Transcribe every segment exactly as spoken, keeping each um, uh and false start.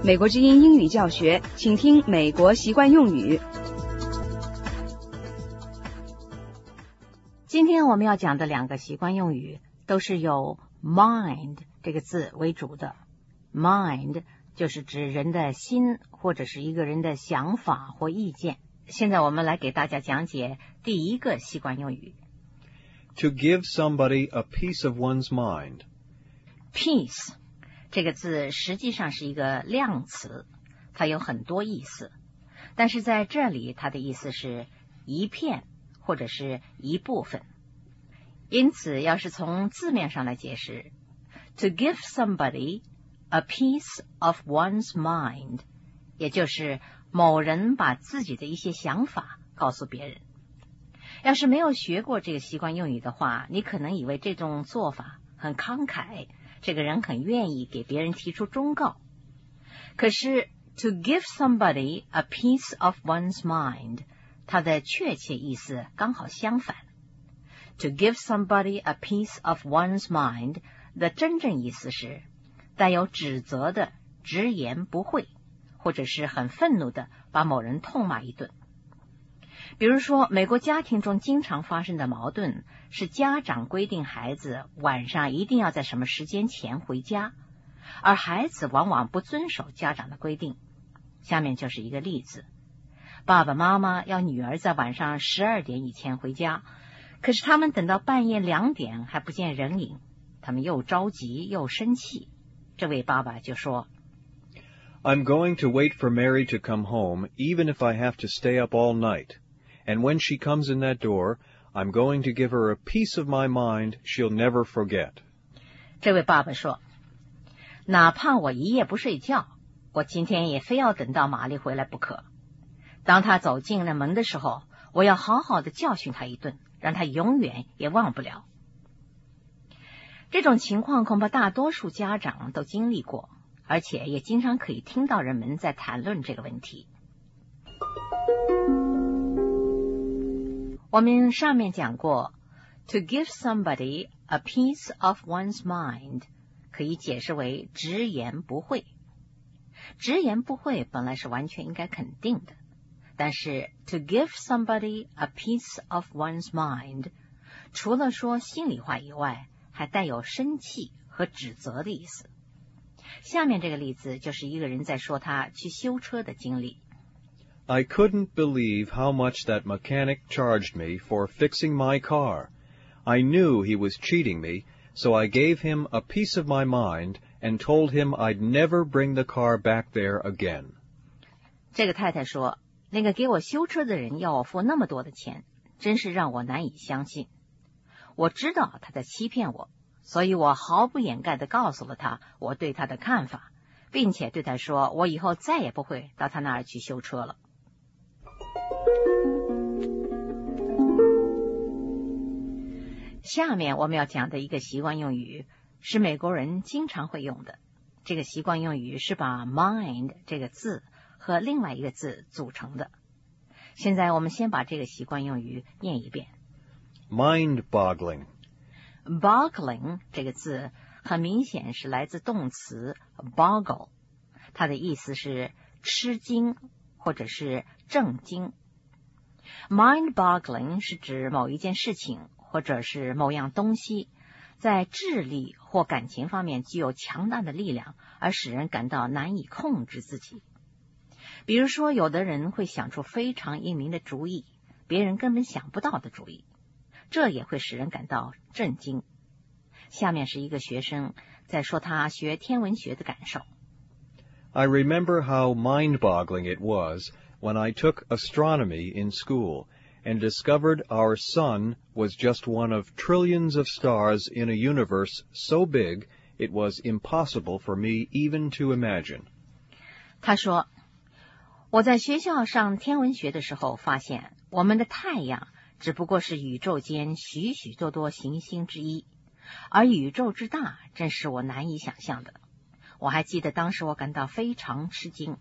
美国之音英语教学，请听美国习惯用语。 今天我们要讲的两个习惯用语都是有 mind 这个字为主的。 mind 就是指人的心或者是一个人的想法或意见。现在我们来给大家讲解第一个习惯用语。 To give somebody a piece of one's mind. Piece 这个字实际上是一个量词，它有很多意思，但是在这里它的意思是一片或者是一部分。因此要是从字面上来解释， To give somebody a piece of one's mind， 也就是某人把自己的一些想法告诉别人。要是没有学过这个习惯用语的话，你可能以为这种做法很慷慨，这个人很愿意给别人提出忠告。可是 to give somebody a piece of one's mind， 它的确切意思刚好相反。 To give somebody a piece of one's mind 的真正意思是带有指责的直言不讳，或者是很愤怒的把某人痛骂一顿。比如说，美国家庭中经常发生的矛盾是家长规定孩子晚上一定要在什么时间前回家，而孩子往往不遵守家长的规定。下面就是一个例子，爸爸妈妈要女儿在晚上十二点以前回家，可是他们等到半夜两点还不见人影，他们又着急又生气。这位爸爸就说， I'm going to wait for Mary to come home, even if I have to stay up all night. And when she comes in that door, I'm going to give her a piece of my mind she'll never forget. 这位爸爸说，哪怕我一夜不睡觉，我今天也非要等到玛丽回来不可。当她走进了门的时候，我要好好的教训她一顿，让她永远也忘不了。这种情况恐怕大多数家长都经历过，而且也经常可以听到人们在谈论这个问题。我们上面讲过 to give somebody a piece of one's mind 可以解释为直言不讳。直言不讳本来是完全应该肯定的，但是 to give somebody a piece of one's mind 除了说心里话以外，还带有生气和指责的意思。下面这个例子就是一个人在说他去修车的经历。 I couldn't believe how much that mechanic charged me for fixing my car. I knew he was cheating me, so I gave him a piece of my mind and told him I'd never bring the car back there again. 这个太太说，那个给我修车的人要我付那么多的钱，真是让我难以相信。我知道他在欺骗我，所以我毫不掩盖地告诉了他我对他的看法，并且对他说，我以后再也不会到他那儿去修车了。下面我们要讲的一个习惯用语是美国人经常会用的。这个习惯用语是把 mind 这个字和另外一个字组成的。现在我们先把这个习惯用语念一遍。 Mind-boggling. Boggling 这个字很明显是来自动词 boggle， 它的意思是吃惊或者是震惊。Mind-boggling 是指某一件事情或者是某样东西在智力或感情方面具有强大的力量，而使人感到难以控制自己。比如说，有的人会想出非常英明的主意，别人根本想不到的主意，这也会使人感到震惊。下面是一个学生在说他学天文学的感受。 I remember how mind-boggling it was when I took astronomy in school and discovered our sun was just one of trillions of stars in a universe so big it was impossible for me even to imagine. 他说，我在学校上天文学的时候发现，我们的太阳只不过是宇宙间许许多多行星之一，而宇宙之大真是我难以想象的。我还记得当时我感到非常吃惊。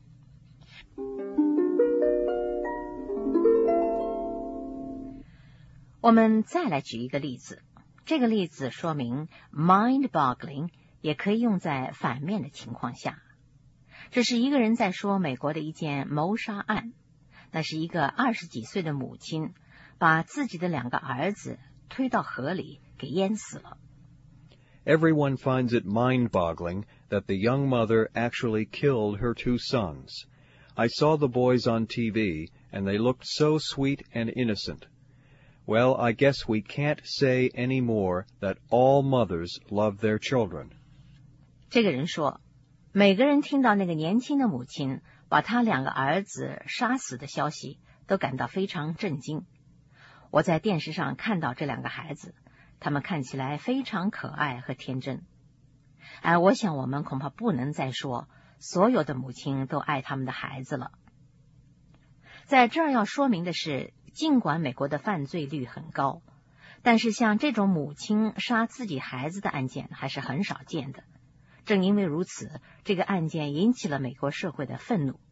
我们再来举一个例子，这个例子说明 mind-boggling 也可以用在反面的情况下。 这是一个人在说美国的一件谋杀案，那是一个二十几岁的母亲把自己的两个儿子推到河里给淹死了。 Everyone finds it mind-boggling that the young mother actually killed her two sons. I saw the boys on T V, and they looked so sweet and innocent. Well, I guess we can't say any more that all mothers love their children. 这个人说，每个人听到那个年轻的母亲把他两个儿子杀死的消息，都感到非常震惊。我在电视上看到这两个孩子，他们看起来非常可爱和天真。哎，我想我们恐怕不能再说所有的母亲都爱他们的孩子了。在这儿要说明的是，尽管美国的犯罪率很高，但是像这种母亲杀自己孩子的案件还是很少见的。正因为如此，这个案件引起了美国社会的愤怒。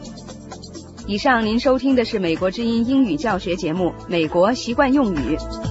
以上您收听的是美国之音英语教学节目《美国习惯用语》。